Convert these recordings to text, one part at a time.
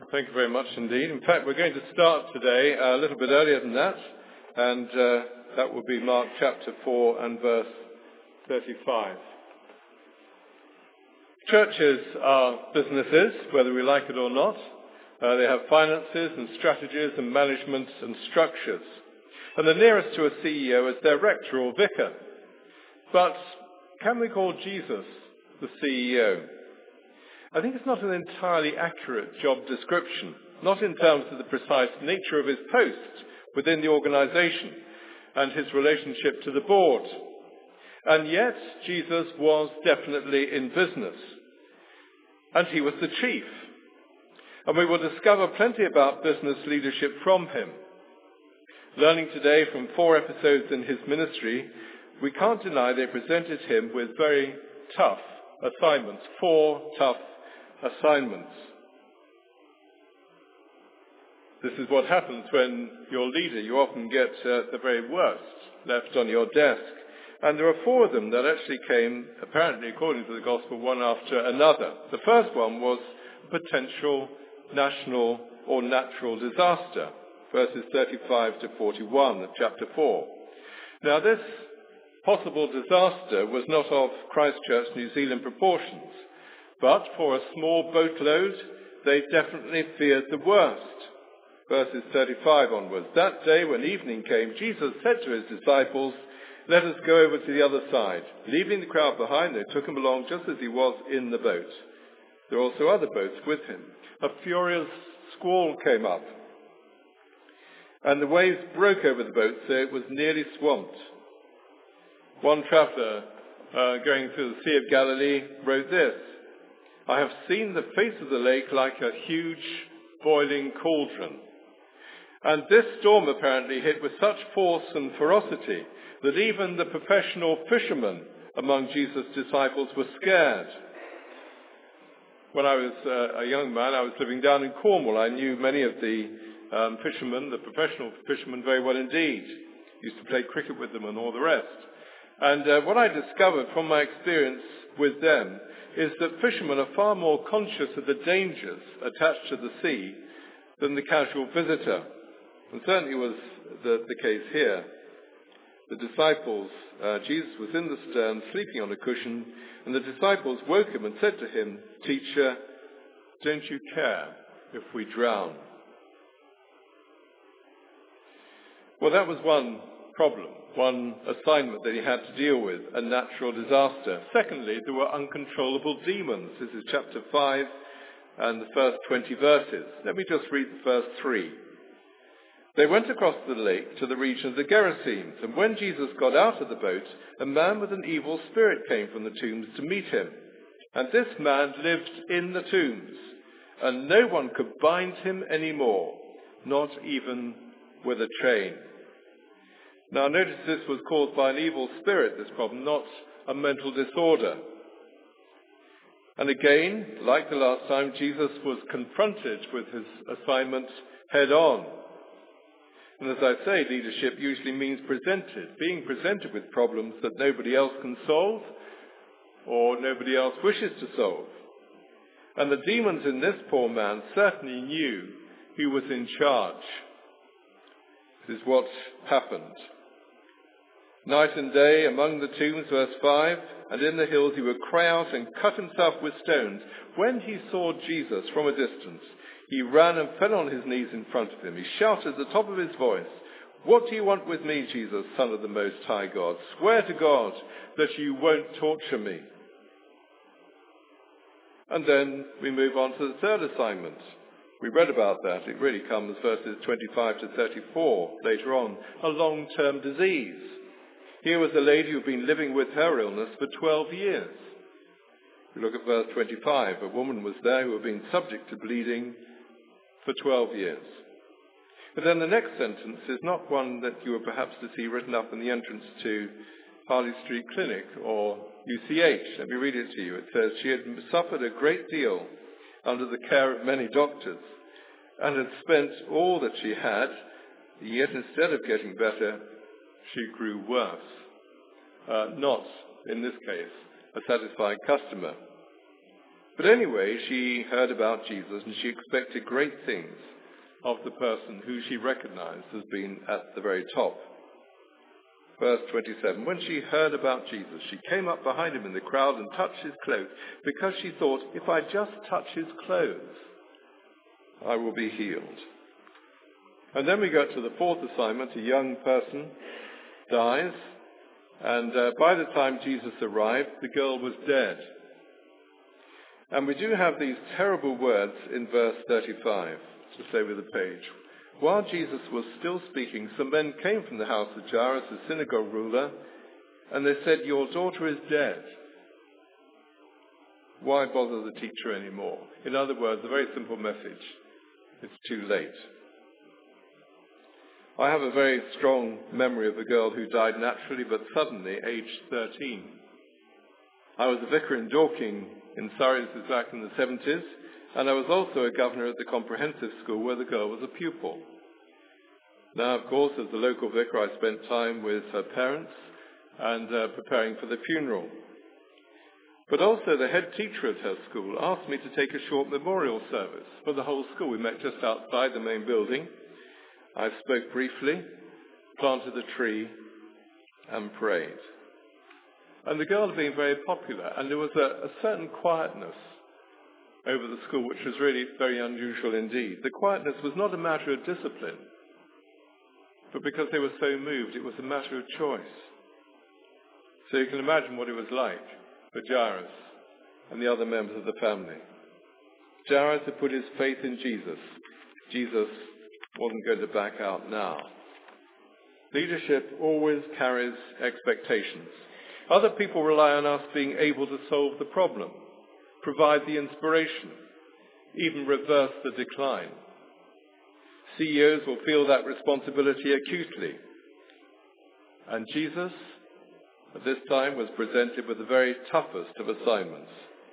Thank you very much indeed. In fact, we're going to start today a little bit earlier than that, and that will be Mark chapter 4 and verse 35. Churches are businesses, whether we like it or not. They have finances and strategies and management and structures. And the nearest to a CEO is their rector or vicar. But can we call Jesus the CEO? I think it's not an entirely accurate job description, not in terms of the precise nature of his post within the organization and his relationship to the board. And yet, Jesus was definitely in business. And he was the chief. And we will discover plenty about business leadership from him. Learning today from 4 episodes in his ministry, we can't deny they presented him with very tough assignments, 4 tough assignments. This is what happens when you're leader. You often get the very worst left on your desk. And there are 4 of them that actually came, apparently according to the gospel, one after another. The first one was potential national or natural disaster, verses 35 to 41 of chapter 4. Now this possible disaster was not of Christchurch, New Zealand proportions, but for a small boatload, they definitely feared the worst. Verses 35 onwards. That day when evening came, Jesus said to his disciples, "Let us go over to the other side." Leaving the crowd behind, they took him along just as he was in the boat. There were also other boats with him. A furious squall came up, and the waves broke over the boat so it was nearly swamped. One traveller going through the Sea of Galilee wrote this: "I have seen the face of the lake like a huge boiling cauldron." And this storm apparently hit with such force and ferocity that even the professional fishermen among Jesus' disciples were scared. When I was a young man, I was living down in Cornwall. I knew many of the fishermen, the professional fishermen, very well indeed. Used to play cricket with them and all the rest. And what I discovered from my experience with them is that fishermen are far more conscious of the dangers attached to the sea than the casual visitor. And certainly was the case here. The disciples, Jesus was in the stern, sleeping on a cushion, and the disciples woke him and said to him, "Teacher, don't you care if we drown?" Well, that was one problem, one assignment that he had to deal with, a natural disaster. Secondly, there were uncontrollable demons. This is chapter 5 and the first 20 verses. Let me just read verse 3. They went across the lake to the region of the Gerasenes, and when Jesus got out of the boat, a man with an evil spirit came from the tombs to meet him. And this man lived in the tombs, and no one could bind him anymore, not even with a chain. Now notice this was caused by an evil spirit, this problem, not a mental disorder. And again, like the last time, Jesus was confronted with his assignment head on. And as I say, leadership usually means being presented with problems that nobody else can solve or nobody else wishes to solve. And the demons in this poor man certainly knew who was in charge. This is what happened. Night and day among the tombs, verse 5, and in the hills he would cry out and cut himself with stones. When he saw Jesus from a distance, he ran and fell on his knees in front of him. He shouted at the top of his voice, "What do you want with me, Jesus, Son of the Most High God? Swear to God that you won't torture me." And then we move on to the third assignment. We read about that. It really comes verses 25 to 34 later on. A long-term disease. Here was a lady who had been living with her illness for 12 years. We look at verse 25. A woman was there who had been subject to bleeding for 12 years. But then the next sentence is not one that you were perhaps to see written up in the entrance to Harley Street Clinic or UCH. Let me read it to you. It says, "She had suffered a great deal under the care of many doctors and had spent all that she had, yet instead of getting better, she grew worse." Not, in this case, a satisfied customer. But anyway, she heard about Jesus and she expected great things of the person who she recognized as being at the very top. Verse 27, when she heard about Jesus, she came up behind him in the crowd and touched his cloak, because she thought, if I just touch his clothes, I will be healed. And then we go to the fourth assignment. A young person dies, and by the time Jesus arrived, the girl was dead. And we do have these terrible words in verse 35, just over the page. While Jesus was still speaking, some men came from the house of Jairus, the synagogue ruler, and they said, your daughter is dead. Why bother the teacher anymore? In other words, a very simple message. It's too late. I have a very strong memory of a girl who died naturally, but suddenly, aged 13. I was a vicar in Dorking in Surrey, this is back in the 70s, and I was also a governor at the comprehensive school where the girl was a pupil. Now, of course, as the local vicar, I spent time with her parents and preparing for the funeral. But also the head teacher at her school asked me to take a short memorial service for the whole school. We met just outside the main building. I spoke briefly, planted a tree, and prayed. And the girl had been very popular, and there was a certain quietness over the school, which was really very unusual indeed. The quietness was not a matter of discipline, but because they were so moved, it was a matter of choice. So you can imagine what it was like for Jairus and the other members of the family. Jairus had put his faith in Jesus. Jesus wasn't going to back out now. Leadership always carries expectations. Other people rely on us being able to solve the problem, provide the inspiration, even reverse the decline. CEOs will feel that responsibility acutely. And Jesus, at this time, was presented with the very toughest of assignments.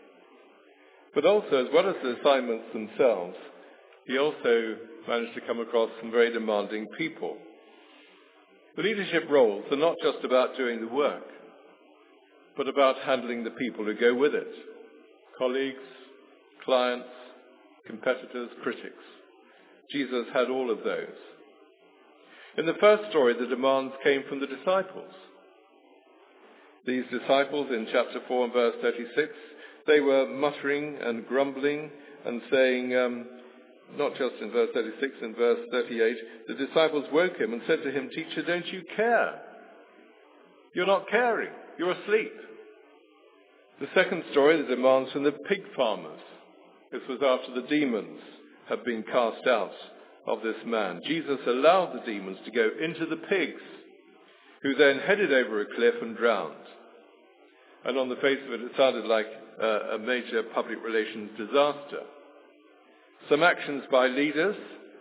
But also, as well as the assignments themselves, he also managed to come across some very demanding people. The leadership roles are not just about doing the work, but about handling the people who go with it. Colleagues, clients, competitors, critics. Jesus had all of those. In the first story, the demands came from the disciples. These disciples, in chapter 4 and verse 36, they were muttering and grumbling and saying, not just in verse 36, in verse 38, the disciples woke him and said to him, Teacher, don't you care? You're not caring. You're asleep. The second story, the demands from the pig farmers. This was after the demons had been cast out of this man. Jesus allowed the demons to go into the pigs, who then headed over a cliff and drowned. And on the face of it, it sounded like a major public relations disaster. Some actions by leaders,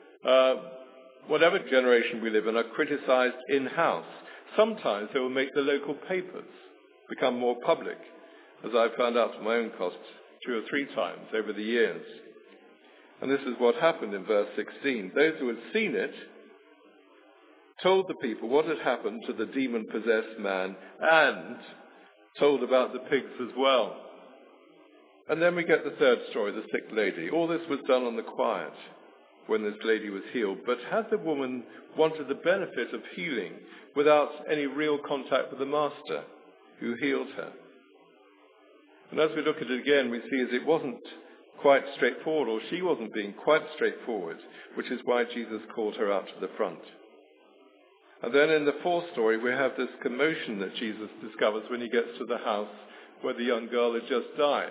whatever generation we live in, are criticized in-house. Sometimes they will make the local papers become more public, as I've found out from my own cost 2 or 3 times over the years. And this is what happened in verse 16. Those who had seen it told the people what had happened to the demon-possessed man and told about the pigs as well. And then we get the third story, the sick lady. All this was done on the quiet when this lady was healed. But had the woman wanted the benefit of healing without any real contact with the master who healed her? And as we look at it again, we see as it wasn't quite straightforward, or she wasn't being quite straightforward, which is why Jesus called her out to the front. And then in the fourth story, we have this commotion that Jesus discovers when he gets to the house where the young girl had just died.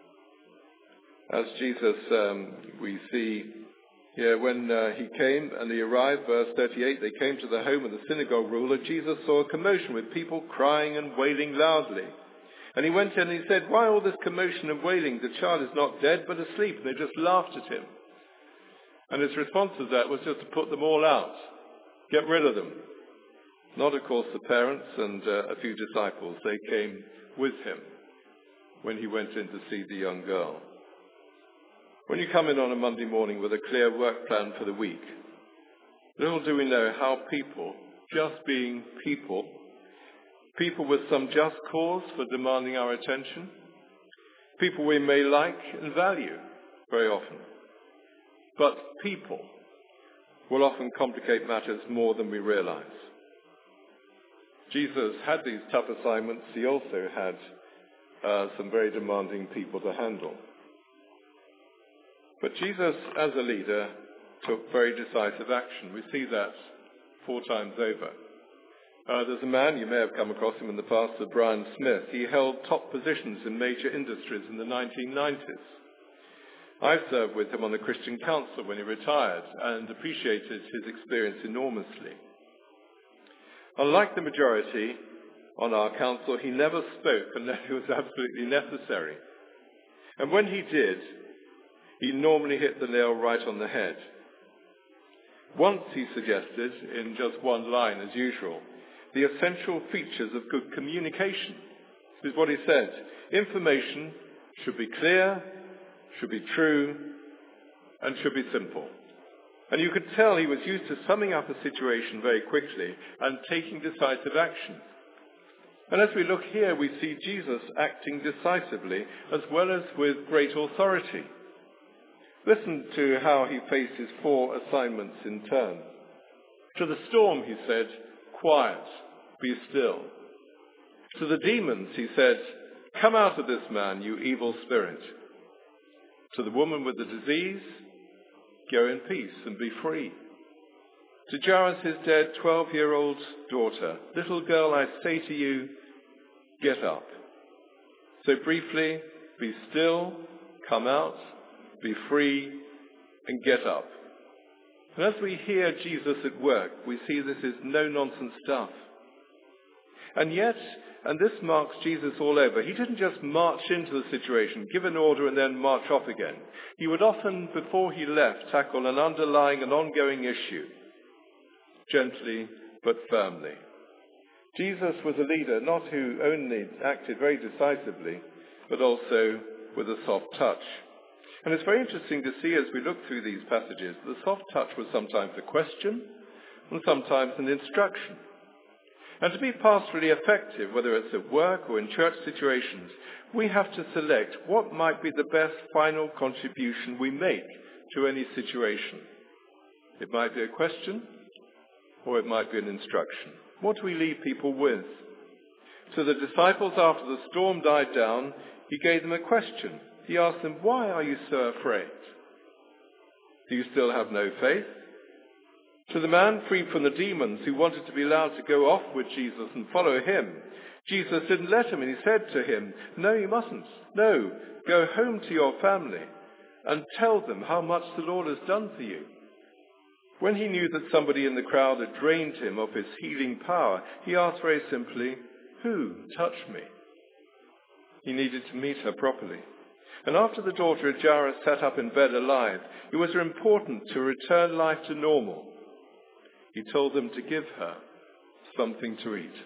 As Jesus, we see here, when he came and he arrived, verse 38, they came to the home of the synagogue ruler. Jesus saw a commotion with people crying and wailing loudly. And he went in and he said, why all this commotion and wailing? The child is not dead, but asleep. And they just laughed at him. And his response to that was just to put them all out. Get rid of them. Not, of course, the parents and a few disciples. They came with him when he went in to see the young girl. When you come in on a Monday morning with a clear work plan for the week, little do we know how people, just being people with some just cause for demanding our attention, people we may like and value very often. But people will often complicate matters more than we realize. Jesus had these tough assignments. He also had some very demanding people to handle. But Jesus, as a leader, took very decisive action. We see that 4 times over. There's a man, you may have come across him in the past, Brian Smith. He held top positions in major industries in the 1990s. I served with him on the Christian Council when he retired and appreciated his experience enormously. Unlike the majority on our council, he never spoke unless it was absolutely necessary. And when he did, he normally hit the nail right on the head. Once he suggested, in just one line as usual, the essential features of good communication. This is what he said. Information should be clear, should be true, and should be simple. And you could tell he was used to summing up a situation very quickly and taking decisive action. And as we look here, we see Jesus acting decisively as well as with great authority. Listen to how he faced his 4 assignments in turn. To the storm, he said, "Quiet, be still." To the demons, he said, "Come out of this man, you evil spirit." To the woman with the disease, "Go in peace and be free." To Jairus' dead 12-year-old daughter, "Little girl, I say to you, get up." So briefly, be still, come out, be free, and get up. And as we hear Jesus at work, we see this is no-nonsense stuff. And yet, and this marks Jesus all over, he didn't just march into the situation, give an order, and then march off again. He would often, before he left, tackle an underlying and ongoing issue, gently but firmly. Jesus was a leader not who only acted very decisively, but also with a soft touch. And it's very interesting to see as we look through these passages, the soft touch was sometimes a question and sometimes an instruction. And to be pastorally effective, whether it's at work or in church situations, we have to select what might be the best final contribution we make to any situation. It might be a question or it might be an instruction. What do we leave people with? So the disciples, after the storm died down, he gave them a question. He asked them, "Why are you so afraid? Do you still have no faith?" To the man freed from the demons who wanted to be allowed to go off with Jesus and follow him, Jesus didn't let him, and he said to him, "No, you mustn't. No, go home to your family and tell them how much the Lord has done for you." When he knew that somebody in the crowd had drained him of his healing power, he asked very simply, "Who touched me?" He needed to meet her properly. And after the daughter of Jairus sat up in bed alive, it was important to return life to normal. He told them to give her something to eat.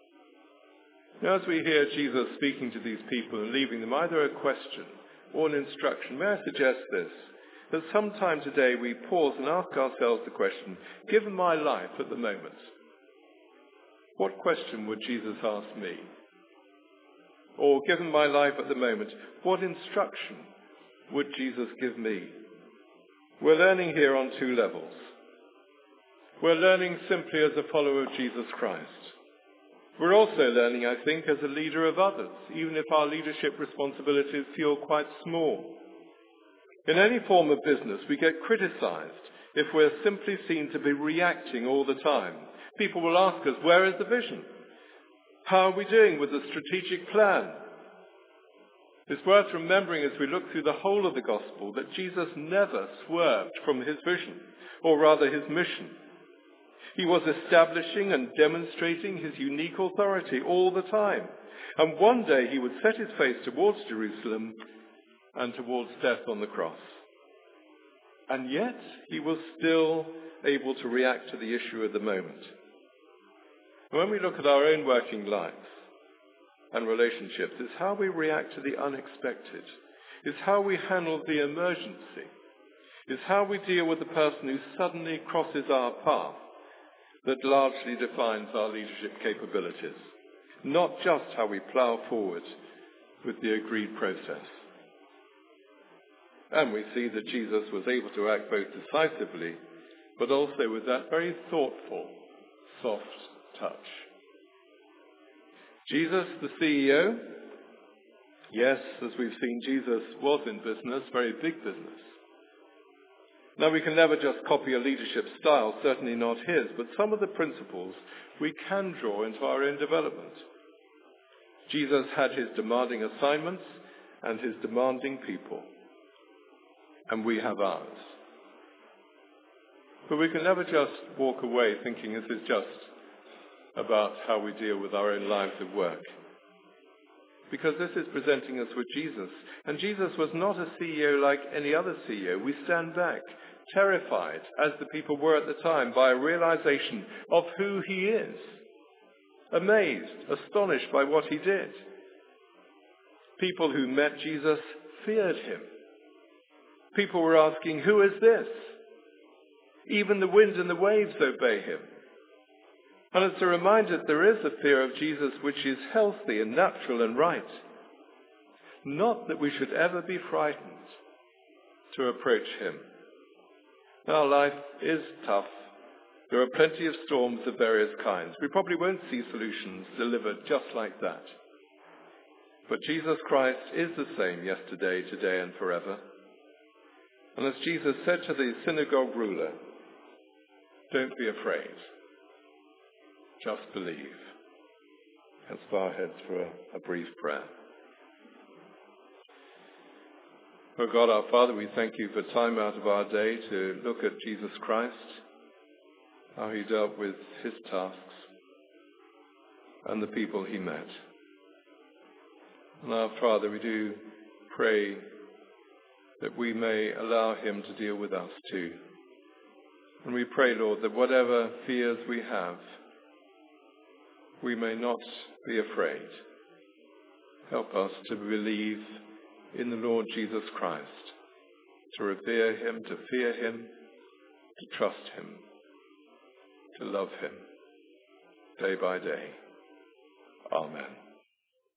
Now, as we hear Jesus speaking to these people and leaving them either a question or an instruction, may I suggest this, that sometime today we pause and ask ourselves the question, given my life at the moment, what question would Jesus ask me? Or given my life at the moment, what instruction would Jesus give me? We're learning here on 2 levels. We're learning simply as a follower of Jesus Christ. We're also learning, I think, as a leader of others, even if our leadership responsibilities feel quite small. In any form of business, we get criticized if we're simply seen to be reacting all the time. People will ask us, where is the vision? How are we doing with the strategic plan? It's worth remembering as we look through the whole of the gospel that Jesus never swerved from his vision, or rather his mission. He was establishing and demonstrating his unique authority all the time. And one day he would set his face towards Jerusalem and towards death on the cross. And yet he was still able to react to the issue of the moment. When we look at our own working lives and relationships, it's how we react to the unexpected. It's how we handle the emergency. It's how we deal with the person who suddenly crosses our path that largely defines our leadership capabilities. Not just how we plough forward with the agreed process. And we see that Jesus was able to act both decisively, but also with that very thoughtful, soft touch. Jesus, the CEO, yes, as we've seen, Jesus was in business, very big business. Now, we can never just copy a leadership style, certainly not his, but some of the principles we can draw into our own development. Jesus had his demanding assignments and his demanding people, and we have ours. But we can never just walk away thinking this is just about how we deal with our own lives of work. Because this is presenting us with Jesus. And Jesus was not a CEO like any other CEO. We stand back, terrified, as the people were at the time, by a realization of who he is. Amazed, astonished by what he did. People who met Jesus feared him. People were asking, who is this? Even the wind and the waves obey him. And it's a reminder that there is a fear of Jesus which is healthy and natural and right. Not that we should ever be frightened to approach him. Our life is tough. There are plenty of storms of various kinds. We probably won't see solutions delivered just like that. But Jesus Christ is the same yesterday, today, and forever. And as Jesus said to the synagogue ruler, don't be afraid. Just believe. Let's bow our heads for a brief prayer. Oh God, our Father, we thank you for time out of our day to look at Jesus Christ, how he dealt with his tasks and the people he met. And our Father, we do pray that we may allow him to deal with us too. And we pray, Lord, that whatever fears we have, we may not be afraid. Help us to believe in the Lord Jesus Christ, to revere him, to fear him, to trust him, to love him day by day. Amen.